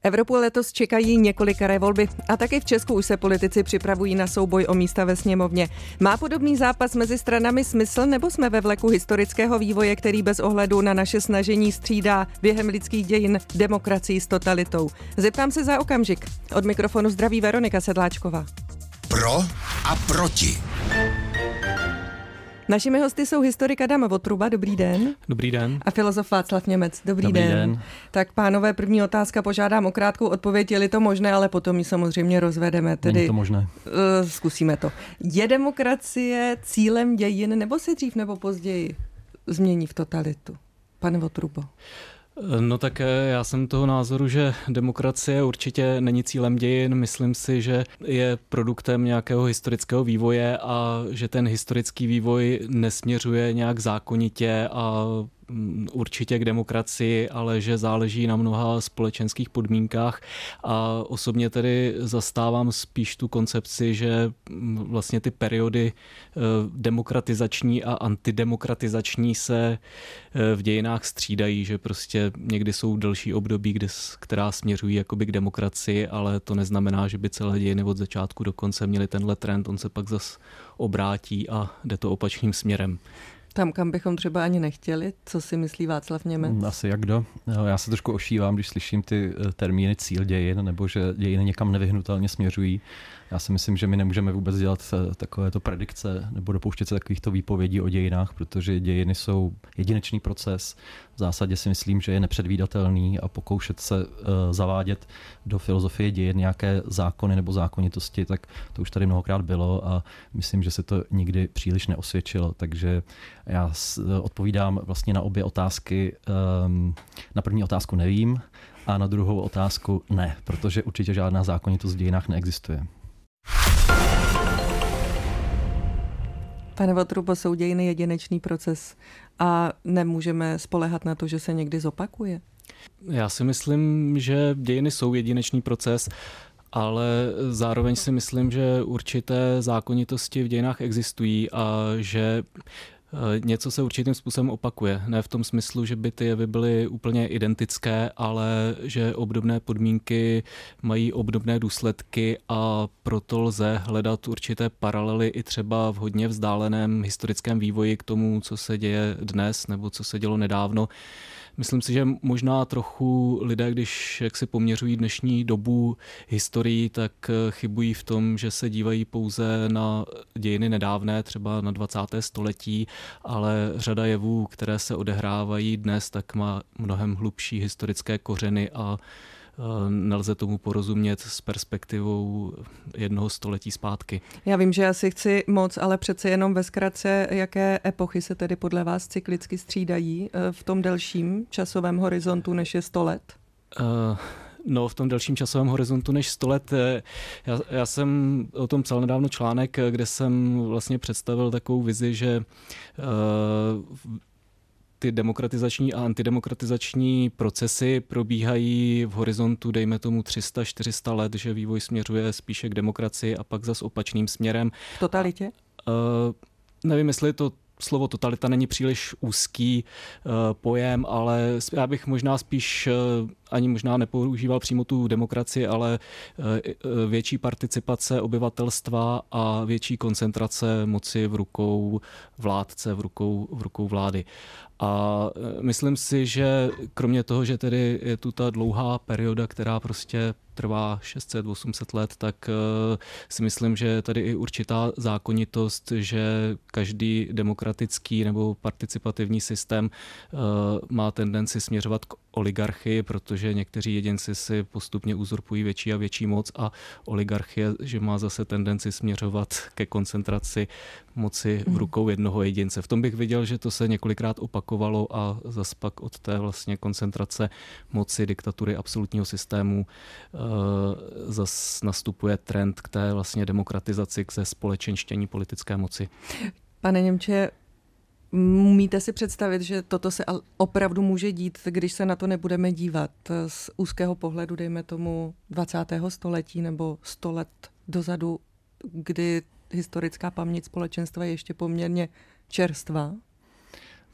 Evropu letos čekají několikeré volby a taky v Česku už se politici připravují na souboj o místa ve sněmovně. Má podobný zápas mezi stranami smysl, nebo jsme ve vleku historického vývoje, který bez ohledu na naše snažení střídá během lidských dějin demokracii s totalitou? Zeptám se za okamžik. Od mikrofonu zdraví Veronika Sedláčková. Pro a proti. Našimi hosty jsou historik Adam Votruba, dobrý den. Dobrý den. A filozof Václav Němec, dobrý den. Tak pánové, první otázka, požádám o krátkou odpověď, je-li to možné, ale potom ji samozřejmě rozvedeme. Tedy není to možné. Zkusíme to. Je demokracie cílem dějin, nebo se dřív nebo později změní v totalitu? Pane Votrubo. No tak já jsem toho názoru, že demokracie určitě není cílem dějin. Myslím si, že je produktem nějakého historického vývoje a že ten historický vývoj nesměřuje nějak zákonitě a určitě k demokracii, ale že záleží na mnoha společenských podmínkách a osobně tedy zastávám spíš tu koncepci, že vlastně ty periody demokratizační a antidemokratizační se v dějinách střídají, že prostě někdy jsou delší období, která směřují jakoby k demokracii, ale to neznamená, že by celé dějiny od začátku do konce měly tenhle trend, on se pak zas obrátí a jde to opačným směrem. Tam, kam bychom třeba ani nechtěli. Co si myslí Václav Němec? Asi jak kdo. Já se trošku ošívám, když slyším ty termíny cíl dějin, nebo že dějiny někam nevyhnutelně směřují. Já si myslím, že my nemůžeme vůbec dělat takovéto predikce nebo dopouštět se takovýchto výpovědí o dějinách, protože dějiny jsou jedinečný proces. V zásadě si myslím, že je nepředvídatelný a pokoušet se zavádět do filozofie dějin nějaké zákony nebo zákonitosti, tak to už tady mnohokrát bylo a myslím, že se to nikdy příliš neosvědčilo. Takže já odpovídám vlastně na obě otázky. Na první otázku nevím a na druhou otázku ne, protože určitě žádná zákonitost v dějinách neexistuje. Pane Votrubo, jsou dějiny jedinečný proces a nemůžeme spoléhat na to, že se někdy zopakuje? Já si myslím, že dějiny jsou jedinečný proces, ale zároveň si myslím, že určité zákonitosti v dějinách existují a že něco se určitým způsobem opakuje. Ne v tom smyslu, že by ty jevy byly úplně identické, ale že obdobné podmínky mají obdobné důsledky a proto lze hledat určité paralely i třeba v hodně vzdáleném historickém vývoji k tomu, co se děje dnes nebo co se dělo nedávno. Myslím si, že možná trochu lidé, když jak si poměřují dnešní dobu historii, tak chybují v tom, že se dívají pouze na dějiny nedávné, třeba na 20. století, ale řada jevů, které se odehrávají dnes, tak má mnohem hlubší historické kořeny a nelze tomu porozumět s perspektivou jednoho století zpátky. Já vím, že asi chci moc, ale přece jenom ve zkratce, jaké epochy se tedy podle vás cyklicky střídají v tom delším časovém horizontu, než je 100 let? No, v tom delším časovém horizontu než 100 let. Já jsem o tom psal nedávno článek, kde jsem vlastně představil takovou vizi, že ty demokratizační a antidemokratizační procesy probíhají v horizontu, dejme tomu 300-400 let, že vývoj směřuje spíše k demokracii a pak zas opačným směrem. V totalitě? Nevím, jestli to slovo totalita není příliš úzký pojem, ale já bych možná spíš ani možná nepoužíval přímo tu demokracii, ale větší participace obyvatelstva a větší koncentrace moci v rukou vládce, v rukou vlády. A myslím si, že kromě toho, že tedy je tu ta dlouhá perioda, která prostě trvá 600-800 let, tak si myslím, že je tady i určitá zákonitost, že každý demokratický nebo participativní systém má tendenci směřovat k oligarchii, protože někteří jedinci si postupně uzurpují větší a větší moc a oligarchie, že má zase tendenci směřovat ke koncentraci moci v rukou jednoho jedince. V tom bych viděl, že to se několikrát opakovalo a zas pak od té vlastně koncentrace moci, diktatury, absolutního systému zas nastupuje trend k té vlastně demokratizaci, k společenštění politické moci. Pane Němče, umíte si představit, že toto se opravdu může dít, když se na to nebudeme dívat z úzkého pohledu, dejme tomu 20. století nebo 100 let dozadu, kdy historická paměť společenstva je ještě poměrně čerstvá?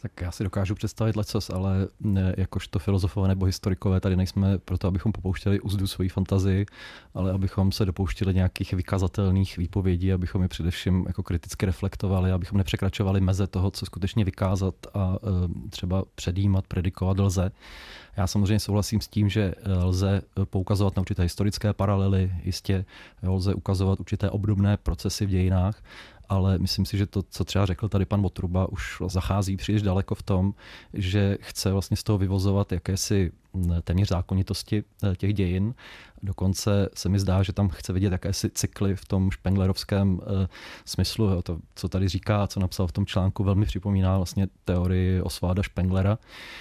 Tak já si dokážu představit lecos, ale jakožto filozofové nebo historikové tady nejsme proto, abychom popouštěli uzdu svojí fantazii, ale abychom se dopouštěli nějakých vykazatelných výpovědí, abychom je především jako kriticky reflektovali, abychom nepřekračovali meze toho, co skutečně vykázat a třeba předjímat, predikovat lze. Já samozřejmě souhlasím s tím, že lze poukazovat na určité historické paralely, jistě lze ukazovat určité obdobné procesy v dějinách, ale myslím si, že to, co třeba řekl tady pan Votruba, už zachází příliš daleko v tom, že chce vlastně z toho vyvozovat jakési téměř zákonitosti těch dějin. Dokonce se mi zdá, že tam chce vidět jakési cykly v tom špenglerovském smyslu. To, co tady říká, co napsal v tom článku, velmi připomíná vlastně teorii Osvalda Špenglera,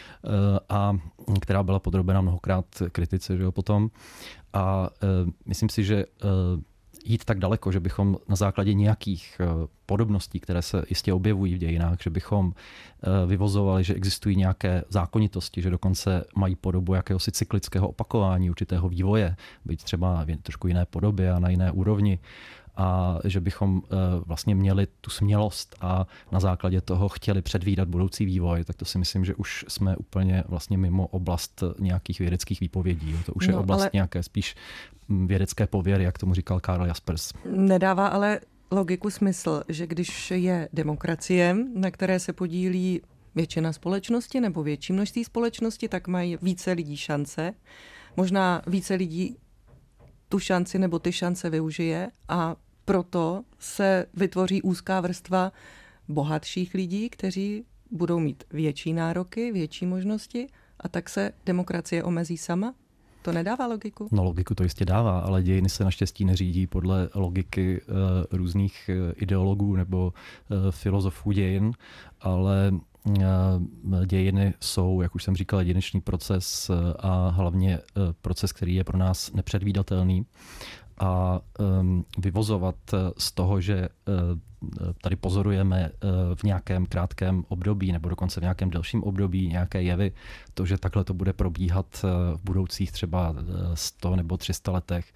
a která byla podrobena mnohokrát kritice, že jo, potom. A myslím si, že jít tak daleko, že bychom na základě nějakých podobností, které se jistě objevují v dějinách, že bychom vyvozovali, že existují nějaké zákonitosti, že dokonce mají podobu jakéhosi cyklického opakování určitého vývoje, byť třeba v trošku jiné podobě a na jiné úrovni, a že bychom vlastně měli tu smělost a na základě toho chtěli předvídat budoucí vývoj, tak to si myslím, že už jsme úplně vlastně mimo oblast nějakých vědeckých výpovědí. To už je oblast nějaké spíš vědecké pověry, jak tomu říkal Karl Jaspers. Nedává ale logiku smysl, že když je demokracie, na které se podílí většina společnosti nebo větší množství společnosti, tak mají více lidí šance. Možná více lidí tu šanci nebo ty šance využije a proto se vytvoří úzká vrstva bohatších lidí, kteří budou mít větší nároky, větší možnosti a tak se demokracie omezí sama? To nedává logiku? No logiku to jistě dává, ale dějiny se naštěstí neřídí podle logiky různých ideologů nebo filozofů dějin, ale dějiny jsou, jak už jsem říkal, jedinečný proces a hlavně proces, který je pro nás nepředvídatelný. A vyvozovat z toho, že tady pozorujeme v nějakém krátkém období nebo dokonce v nějakém delším období nějaké jevy, to, že takhle to bude probíhat v budoucích třeba 100 nebo 300 letech,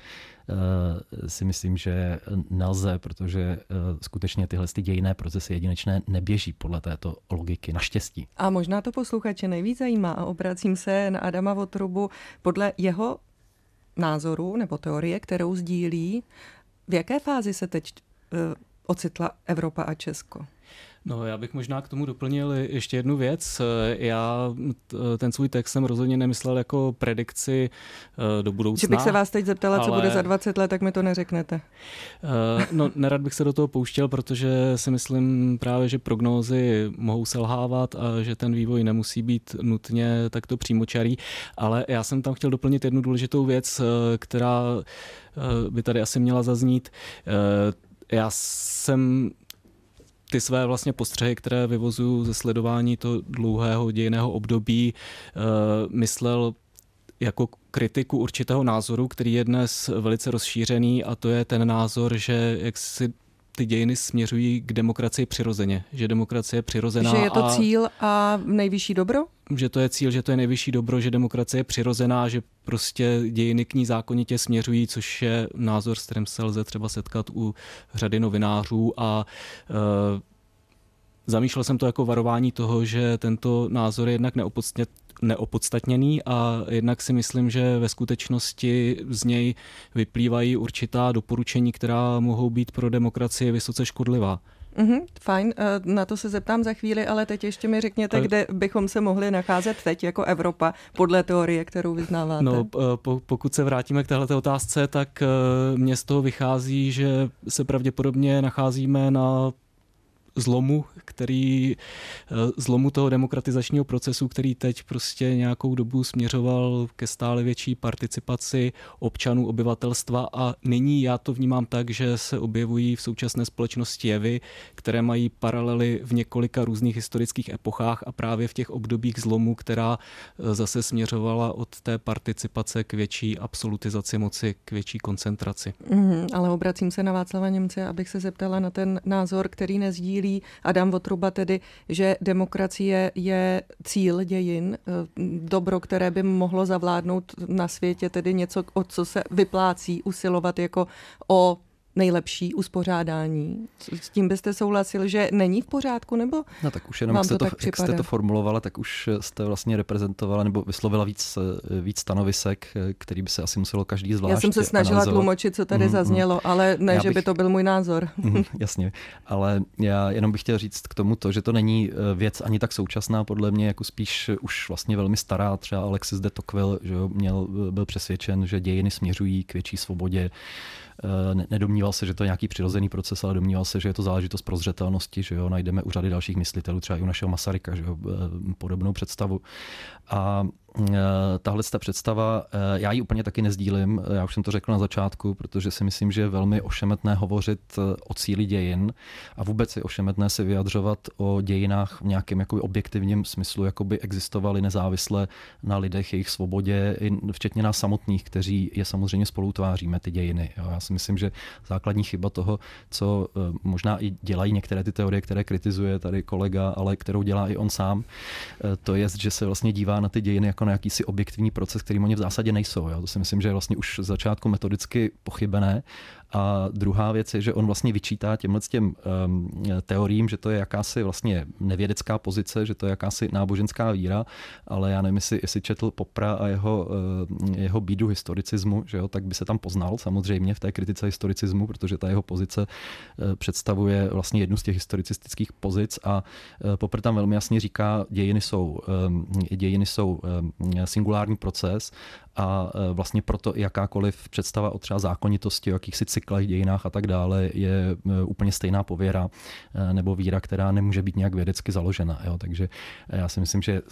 si myslím, že nelze, protože skutečně tyhle dějinné procesy jedinečné neběží podle této logiky, naštěstí. A možná to posluchače nejvíc zajímá a obracím se na Adama Votrubu. Podle jeho názoru nebo teorie, kterou sdílí, v jaké fázi se teď ocitla Evropa a Česko? No, já bych možná k tomu doplnil ještě jednu věc. Já ten svůj text jsem rozhodně nemyslel jako predikci do budoucna. Že bych se vás teď zeptala, co bude za 20 let, tak mi to neřeknete. No, nerad bych se do toho pouštěl, protože si myslím právě, že prognózy mohou selhávat a že ten vývoj nemusí být nutně takto přímočarý, ale já jsem tam chtěl doplnit jednu důležitou věc, která by tady asi měla zaznít. Já jsem ty své vlastně postřehy, které vyvozuju ze sledování toho dlouhého dějinného období, myslel jako kritiku určitého názoru, který je dnes velice rozšířený, a to je ten názor, že jak si ty dějiny směřují k demokracii přirozeně, že demokracie je přirozená. Že je to cíl a nejvyšší dobro? Že to je cíl, že to je nejvyšší dobro, že demokracie je přirozená, že prostě dějiny k ní zákonitě směřují, což je názor, s kterým se lze třeba setkat u řady novinářů, a zamýšlel jsem to jako varování toho, že tento názor je jednak neopodstatněný a jednak si myslím, že ve skutečnosti z něj vyplývají určitá doporučení, která mohou být pro demokracii vysoce škodlivá. Fajn, na to se zeptám za chvíli, ale teď ještě mi řekněte, kde bychom se mohli nacházet teď jako Evropa podle teorie, kterou vyznáváte. No, pokud se vrátíme k téhleté otázce, tak mně z toho vychází, že se pravděpodobně nacházíme na zlomu toho demokratizačního procesu, který teď prostě nějakou dobu směřoval ke stále větší participaci občanů, obyvatelstva, a nyní já to vnímám tak, že se objevují v současné společnosti jevy, které mají paralely v několika různých historických epochách a právě v těch obdobích zlomu, která zase směřovala od té participace k větší absolutizaci moci, k větší koncentraci. Ale obracím se na Václava Němce, abych se zeptala na ten názor, který nezdílí Adam Votruba, tedy, že demokracie je cíl dějin, dobro, které by mohlo zavládnout na světě, tedy něco, o co se vyplácí usilovat jako o nejlepší uspořádání? S tím byste souhlasil, že není v pořádku, nebo no tak už jenom, jak jste to formulovala, tak už jste vlastně reprezentovala nebo vyslovila víc stanovisek, který by se asi muselo každý zvlášť Já jsem se snažila tlumočit, co tady zaznělo, ale ne, že by to byl můj názor. Jasně, ale já jenom bych chtěl říct k tomu to, že to není věc ani tak současná, podle mě, jako spíš už vlastně velmi stará. Třeba Alexis de Tocqueville, že byl přesvědčen, že dějiny směřují k větší svobodě. Nedomníval se, že to je nějaký přirozený proces, ale domníval se, že je to záležitost prozřetelnosti, že jo, najdeme u řady dalších myslitelů, třeba i u našeho Masaryka, že jo, podobnou představu. A tahle ta představa, já ji úplně taky nezdílím, já už jsem to řekl na začátku, protože si myslím, že je velmi ošemetné hovořit o cíli dějin a vůbec je ošemetné se vyjadřovat o dějinách v nějakém jakoby objektivním smyslu, jako by existovaly nezávisle na lidech, jejich svobodě, včetně nás samotných, kteří je samozřejmě spolutváříme, ty dějiny. Jo. Já si myslím, že základní chyba toho, co možná i dělají některé ty teorie, které kritizuje tady kolega, ale kterou dělá i on sám, to je, že se vlastně dívá na ty dějiny jako na jakýsi objektivní proces, kterým oni v zásadě nejsou. Jo. To si myslím, že je vlastně už z začátku metodicky pochybené. A druhá věc je, že on vlastně vyčítá těm teoriím, že to je jakási vlastně nevědecká pozice, že to je jakási náboženská víra, ale já nevím, jestli četl Poppera a jeho bídu historicismu, že jo, tak by se tam poznal samozřejmě v té kritice historicismu, protože ta jeho pozice představuje vlastně jednu z těch historicistických pozic a Popper tam velmi jasně říká, dějiny jsou singulární proces a vlastně proto i jakákoliv představa o třeba zákonitosti, o jakýchsi cyklech, dějinách a tak dále je úplně stejná pověra nebo víra, která nemůže být nějak vědecky založena. Jo. Takže já si myslím, že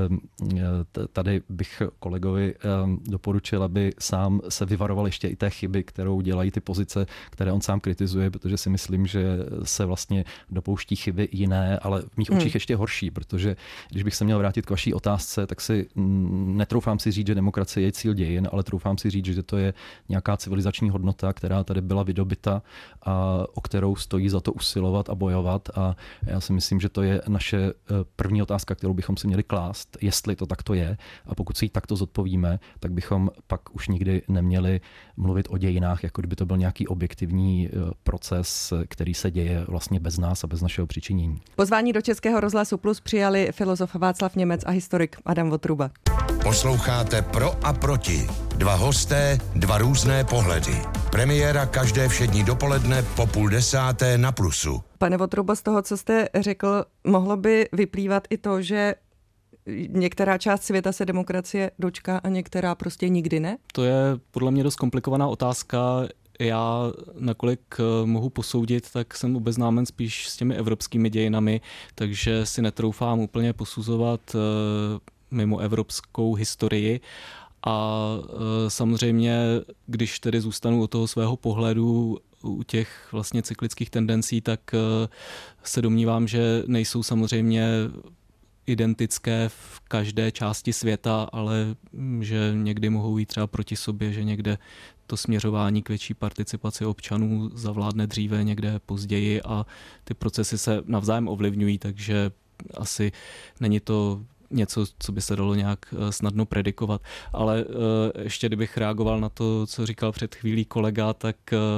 tady bych kolegovi doporučil, aby sám se vyvaroval ještě i té chyby, kterou dělají ty pozice, které on sám kritizuje, protože si myslím, že se vlastně dopouští chyby jiné, ale v mých očích ještě horší, protože když bych se měl vrátit k vaší otázce, tak si netroufám si říct, že demokracie je cíl dějin, ale troufám si říct, že to je nějaká civilizační hodnota, která tady byla vydobyta a o kterou stojí za to usilovat a bojovat. A já si myslím, že to je naše první otázka, kterou bychom si měli klást, jestli to takto je. A pokud si ji takto zodpovíme, tak bychom pak už nikdy neměli mluvit o dějinách, jako kdyby to byl nějaký objektivní proces, který se děje vlastně bez nás a bez našeho přičinění. Pozvání do Českého rozhlasu Plus přijali filozof Václav Němec a historik Adam Votruba. Posloucháte Pro a proti. Dva hosté, dva různé pohledy. Premiéra každé všední dopoledne po 9:30 na Plusu. Pane Votrubo, z toho, co jste řekl, mohlo by vyplývat i to, že některá část světa se demokracie dočká a některá prostě nikdy ne? To je podle mě dost komplikovaná otázka. Já, nakolik mohu posoudit, tak jsem obeznámen spíš s těmi evropskými dějinami, takže si netroufám úplně posuzovat mimo evropskou historii. A samozřejmě, když tedy zůstanu u toho svého pohledu u těch vlastně cyklických tendencí, tak se domnívám, že nejsou samozřejmě identické v každé části světa, ale že někdy mohou jít třeba proti sobě, že někde to směřování k větší participaci občanů zavládne dříve, někde později a ty procesy se navzájem ovlivňují, takže asi není to něco, co by se dalo nějak snadno predikovat. Ale ještě kdybych reagoval na to, co říkal před chvílí kolega, tak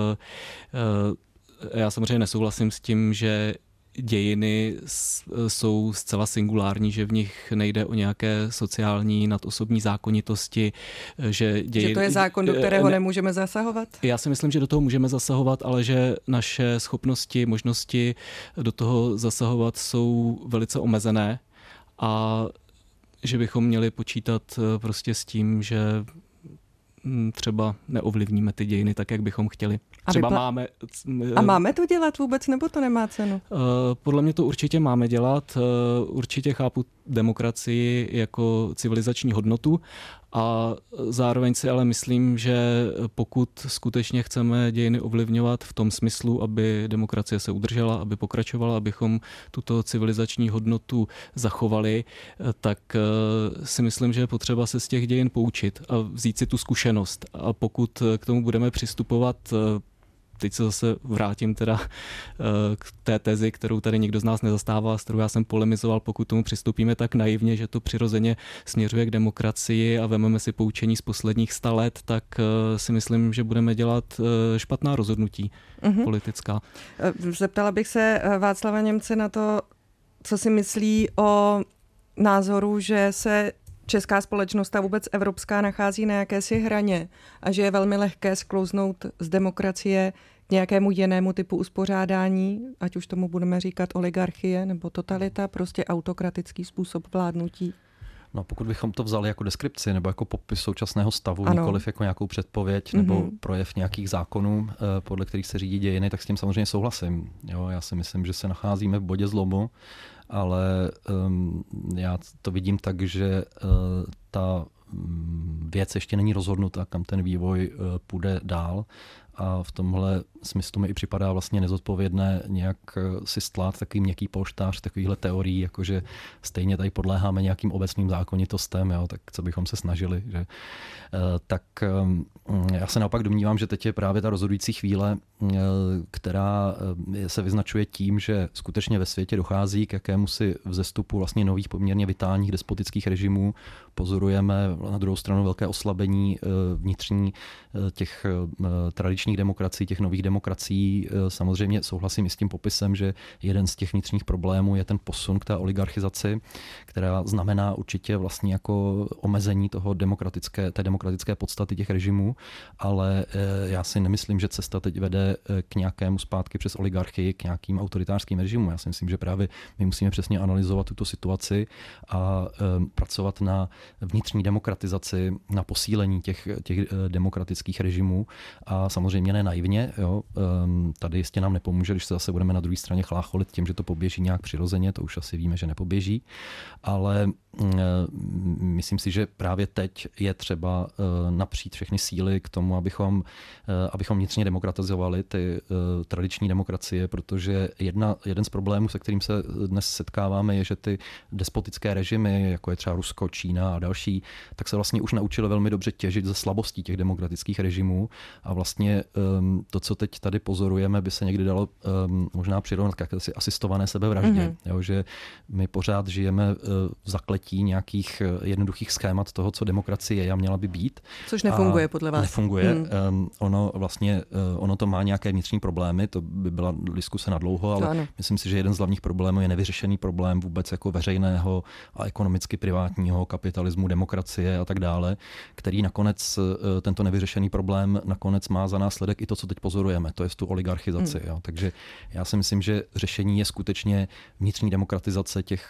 já samozřejmě nesouhlasím s tím, že dějiny jsou zcela singulární, že v nich nejde o nějaké sociální nadosobní zákonitosti. Že to je zákon, do kterého nemůžeme zasahovat? Já si myslím, že do toho můžeme zasahovat, ale že naše schopnosti, možnosti do toho zasahovat jsou velice omezené a že bychom měli počítat prostě s tím, že třeba neovlivníme ty dějiny tak, jak bychom chtěli. A máme to dělat vůbec, nebo to nemá cenu? Podle mě to určitě máme dělat. Určitě chápu demokracii jako civilizační hodnotu a zároveň si ale myslím, že pokud skutečně chceme dějiny ovlivňovat v tom smyslu, aby demokracie se udržela, aby pokračovala, abychom tuto civilizační hodnotu zachovali, tak si myslím, že je potřeba se z těch dějin poučit a vzít si tu zkušenost. A pokud k tomu budeme přistupovat teď se zase vrátím teda k té tezi, kterou tady nikdo z nás nezastává, s kterou já jsem polemizoval, pokud tomu přistoupíme tak naivně, že to přirozeně směřuje k demokracii a vezmeme si poučení z posledních 100 let, tak si myslím, že budeme dělat špatná rozhodnutí politická. Zeptala bych se Václava Němce na to, co si myslí o názoru, že se česká společnost a vůbec evropská nachází na jakési hraně a že je velmi lehké sklouznout z demokracie k nějakému jinému typu uspořádání, ať už tomu budeme říkat oligarchie nebo totalita, prostě autokratický způsob vládnutí. No, pokud bychom to vzali jako deskripci nebo jako popis současného stavu, nikoliv jako nějakou předpověď nebo projev nějakých zákonů, podle kterých se řídí dějiny, tak s tím samozřejmě souhlasím. Jo, já si myslím, že se nacházíme v bodě zlomu, ale já to vidím tak, že ta věc ještě není rozhodnuta, kam ten vývoj půjde dál. A v tomhle smyslu mi i připadá vlastně nezodpovědné nějak si stlát takový měkký polštář takovýchhle teorií, jakože stejně tady podléháme nějakým obecným zákonitostem, jo, tak co bychom se snažili. Že? Tak já se naopak domnívám, že teď je právě ta rozhodující chvíle, která se vyznačuje tím, že skutečně ve světě dochází k jakémusi vzestupu vlastně nových poměrně vitálních despotických režimů. Pozorujeme na druhou stranu velké oslabení vnitřní těch tradičních demokracií, těch nových demokracií. Samozřejmě souhlasím i s tím popisem, že jeden z těch vnitřních problémů je ten posun k té oligarchizaci, která znamená určitě vlastně jako omezení té demokratické podstaty těch režimů, ale já si nemyslím, že cesta teď vede k nějakému zpátky přes oligarchii, k nějakým autoritářským režimům. Já si myslím, že právě my musíme přesně analyzovat tuto situaci a pracovat na vnitřní demokratizaci, na posílení těch demokratických režimů a samozřejmě ne naivně. Jo. Tady jistě nám nepomůže, když se zase budeme na druhé straně chlácholit tím, že to poběží nějak přirozeně, to už asi víme, že nepoběží, ale myslím si, že právě teď je třeba napřít všechny síly k tomu, abychom vnitřně demokratizovali ty tradiční demokracie, protože jeden z problémů, se kterým se dnes setkáváme, je, že ty despotické režimy, jako je třeba Rusko, Čína a další, tak se vlastně už naučili velmi dobře těžit ze slabostí těch demokratických režimů a vlastně to, co teď tady pozorujeme, by se někdy dalo možná přirovnat k jakési asistované sebevraždě. Jo, že my pořád žijeme v zakletí nějakých jednoduchých schémat toho, co demokracie je a měla by být. Což nefunguje podle vás. Nefunguje. Ono to má nějaké vnitřní problémy, to by byla diskuse na dlouho, ale myslím si, že jeden z hlavních problémů je nevyřešený problém vůbec jako veřejného a ekonomicky privátního kapitalismu, demokracie a tak dále, který nakonec tento nevyřešený problém nakonec má za následek i to, co teď pozorujeme, to je tu oligarchizaci. Jo. Takže já si myslím, že řešení je skutečně vnitřní demokratizace těch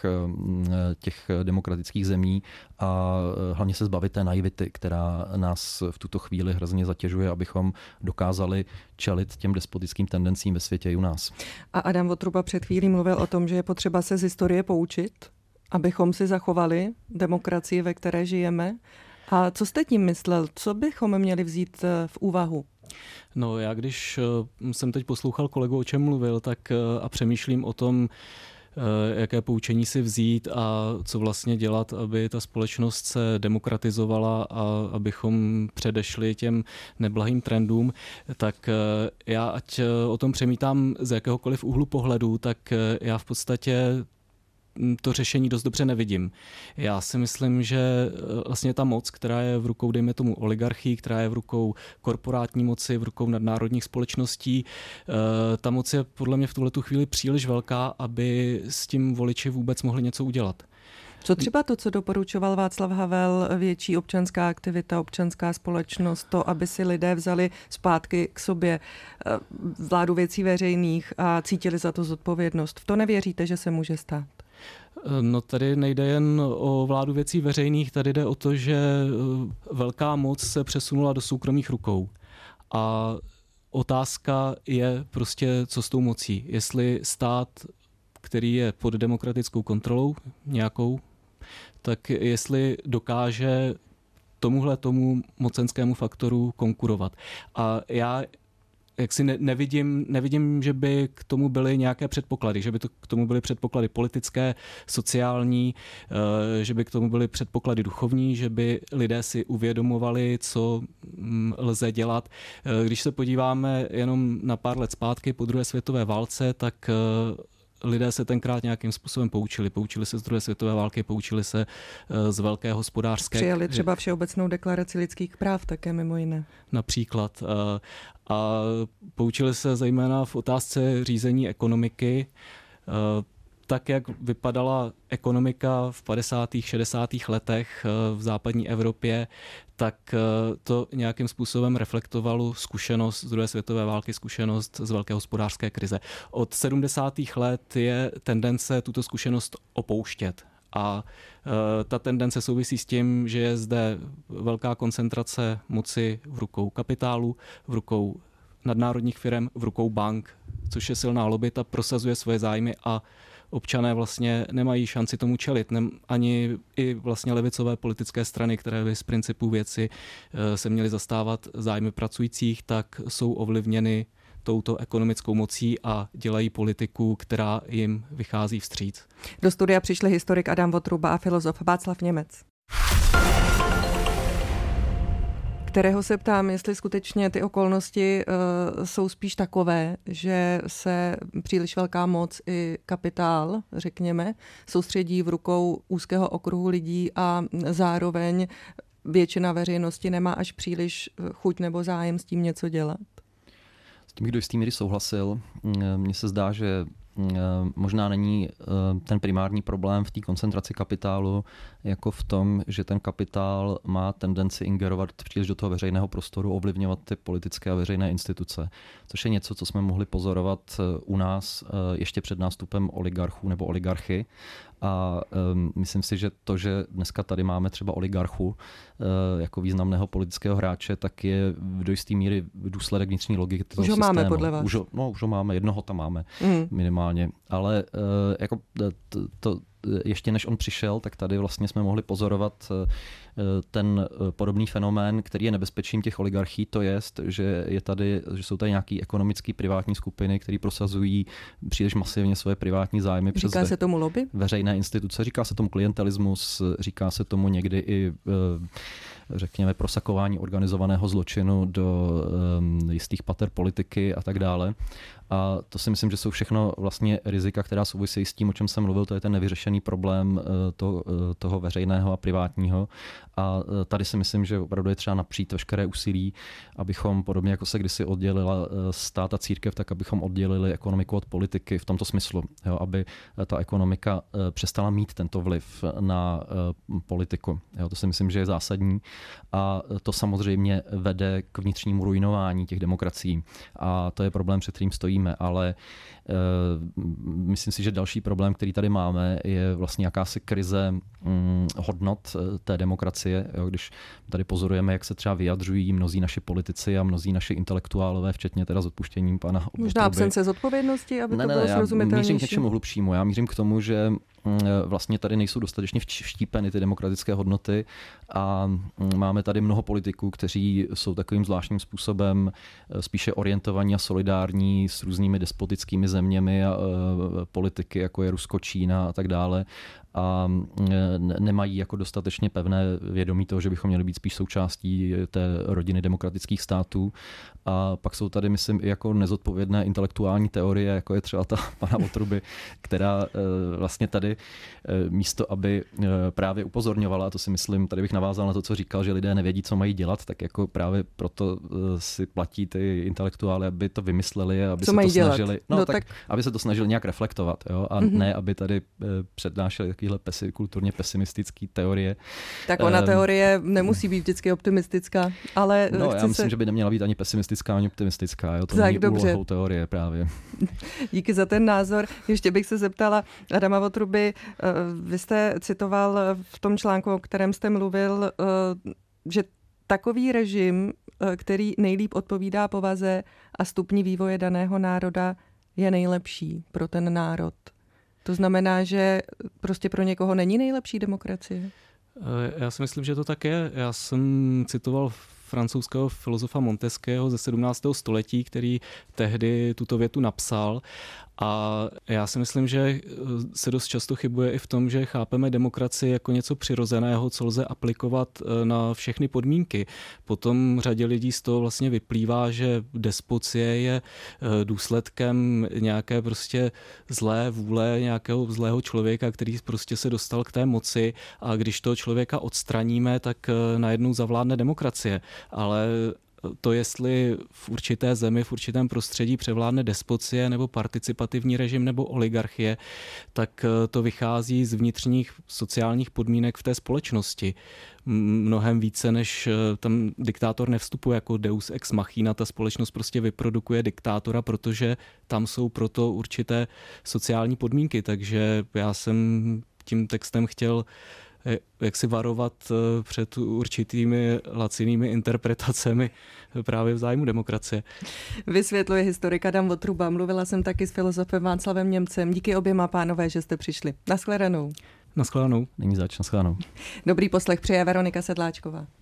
demokratických zemí a hlavně se zbavit té naivity, která nás v tuto chvíli hrozně zatěžuje, abychom dokázali čelit těm despotickým tendencím ve světě i u nás. A Adam Votruba před chvílí mluvil o tom, že je potřeba se z historie poučit, abychom si zachovali demokracii, ve které žijeme. A co jste tím myslel? Co bychom měli vzít v úvahu? No, já když jsem teď poslouchal kolegu, o čem mluvil, tak a přemýšlím o tom, jaké poučení si vzít a co vlastně dělat, aby ta společnost se demokratizovala a abychom předešli těm neblahým trendům, tak já ať o tom přemítám z jakéhokoliv úhlu pohledu, tak já v podstatě to řešení dost dobře nevidím. Já si myslím, že vlastně ta moc, která je v rukou, dejme tomu, oligarchii, která je v rukou korporátní moci, v rukou nadnárodních společností, ta moc je podle mě v tuhletu chvíli příliš velká, aby s tím voliči vůbec mohli něco udělat. Co třeba to, co doporučoval Václav Havel, větší občanská aktivita, občanská společnost, to, aby si lidé vzali zpátky k sobě vládu věcí veřejných a cítili za to zodpovědnost. V to nevěříte, že se může stát? No tady nejde jen o vládu věcí veřejných, tady jde o to, že velká moc se přesunula do soukromých rukou. A otázka je prostě, co s tou mocí. Jestli stát, který je pod demokratickou kontrolou nějakou, tak jestli dokáže tomu mocenskému faktoru konkurovat. A já jaksi nevidím, že by k tomu byly nějaké předpoklady, že by k tomu byly předpoklady politické, sociální, že by k tomu byly předpoklady duchovní, že by lidé si uvědomovali, co lze dělat. Když se podíváme jenom na pár let zpátky po druhé světové válce, tak lidé se tenkrát nějakým způsobem poučili. Poučili se z druhé světové války, poučili se z velké hospodářské... Přijali třeba Všeobecnou deklaraci lidských práv také mimo jiné. Například. A poučili se zejména v otázce řízení ekonomiky. Tak, jak vypadala ekonomika v 50. 60. letech v západní Evropě, tak to nějakým způsobem reflektovalo zkušenost z druhé světové války, zkušenost z velké hospodářské krize. Od 70. let je tendence tuto zkušenost opouštět. A ta tendence souvisí s tím, že je zde velká koncentrace moci v rukou kapitálu, v rukou nadnárodních firem, v rukou bank, což je silná lobby, ta prosazuje svoje zájmy a občané vlastně nemají šanci tomu čelit. Ani i vlastně levicové politické strany, které by z principu věci se měly zastávat zájmy pracujících, tak jsou ovlivněny touto ekonomickou mocí a dělají politiku, která jim vychází vstříc. Do studia přišli historik Adam Votruba a filozof Václav Němec, kterého se ptám, jestli skutečně ty okolnosti jsou spíš takové, že se příliš velká moc i kapitál, řekněme, soustředí v rukou úzkého okruhu lidí a zároveň většina veřejnosti nemá až příliš chuť nebo zájem s tím něco dělat. S tím bych do jistý míry souhlasil. Mně se zdá, že možná není ten primární problém v té koncentraci kapitálu jako v tom, že ten kapitál má tendenci ingerovat příliš do toho veřejného prostoru, ovlivňovat ty politické a veřejné instituce, což je něco, co jsme mohli pozorovat u nás ještě před nástupem oligarchů nebo oligarchy. A myslím si, že to, že dneska tady máme třeba oligarchu jako významného politického hráče, tak je do jisté míry důsledek vnitřní logiky toho systému. Už ho máme podle vás? Už ho máme, jednoho tam máme minimálně. Ale jako to ještě než on přišel, tak tady vlastně jsme mohli pozorovat ten podobný fenomén, který je nebezpečím těch oligarchí, to jest, že jsou tady nějaké ekonomické privátní skupiny, které prosazují příliš masivně svoje privátní zájmy přes se tomu lobby? Veřejné instituce, říká se tomu klientelismus, říká se tomu někdy i řekněme prosakování organizovaného zločinu do jistých pater politiky a tak dále. A to si myslím, že jsou všechno vlastně rizika, která souvisí s tím, o čem jsem mluvil, to je ten nevyřešený problém toho veřejného a privátního. A tady si myslím, že opravdu je třeba napřít veškeré úsilí, abychom podobně jako se kdysi oddělila stát a církev, tak abychom oddělili ekonomiku od politiky v tomto smyslu, jo, aby ta ekonomika přestala mít tento vliv na politiku. Jo, to si myslím, že je zásadní. A to samozřejmě vede k vnitřnímu ruinování těch demokracií. A to je problém, před kterým stojíme, ale myslím si, že další problém, který tady máme, je vlastně jakási krize hodnot té demokracie. Jo, když tady pozorujeme, jak se třeba vyjadřují mnozí naši politici a mnozí naši intelektuálové, včetně teda s odpuštěním pana Votruby. Možná absence zodpovědnosti, aby to bylo srozumitelnější. Já mířím k něčemu hlubšímu. Já mířím k tomu, že vlastně tady nejsou dostatečně vštípeny ty demokratické hodnoty a máme tady mnoho politiků, kteří jsou takovým zvláštním způsobem spíše orientovaní a solidární s různými despotickými zeměmi a politiky, jako je Rusko, Čína a tak dále. A nemají jako dostatečně pevné vědomí toho, že bychom měli být spíš součástí té rodiny demokratických států. A pak jsou tady, myslím, i jako nezodpovědné intelektuální teorie, jako je třeba ta pana Votruby, která vlastně tady místo, aby právě upozorňovala, a to si myslím, tady bych navázal na to, co říkal, že lidé nevědí, co mají dělat, tak jako právě proto si platí ty intelektuály, aby to vymysleli, aby co se to dělat? snažili, aby se to snažili nějak reflektovat, jo? A ne, aby tady přednášeli takovéhle kulturně pesimistické teorie. Tak ona teorie nemusí být vždycky optimistická, ale já myslím, že by neměla být ani pesimistická, ani optimistická. Jo? To tak není dobře. Úlohou teorie právě. Díky za ten názor. Ještě bych se zeptala Adama Votruby, vy jste citoval v tom článku, o kterém jste mluvil, že takový režim, který nejlíp odpovídá povaze a stupni vývoje daného národa, je nejlepší pro ten národ. To znamená, že prostě pro někoho není nejlepší demokracie? Já si myslím, že to tak je. Já jsem citoval francouzského filozofa Montesquieuho ze 17. století, který tehdy tuto větu napsal. A já si myslím, že se dost často chybuje i v tom, že chápeme demokracii jako něco přirozeného, co lze aplikovat na všechny podmínky. Potom řadě lidí z toho vlastně vyplývá, že despocie je důsledkem nějaké prostě zlé vůle nějakého zlého člověka, který prostě se dostal k té moci, a když toho člověka odstraníme, tak najednou zavládne demokracie. Ale to, jestli v určité zemi, v určitém prostředí převládne despocie nebo participativní režim nebo oligarchie, tak to vychází z vnitřních sociálních podmínek v té společnosti. Mnohem více, než tam diktátor nevstupuje jako deus ex machina, ta společnost prostě vyprodukuje diktátora, protože tam jsou proto určité sociální podmínky. Takže já jsem tím textem chtěl jak si varovat před určitými lacinými interpretacemi právě v zájmu demokracie. Vysvětluje historik Adam Votruba. Mluvila jsem taky s filozofem Václavem Němcem. Díky oběma, pánové, že jste přišli. Nashledanou. Nashledanou. Není zač, nashledanou. Dobrý poslech přeje Veronika Sedláčková.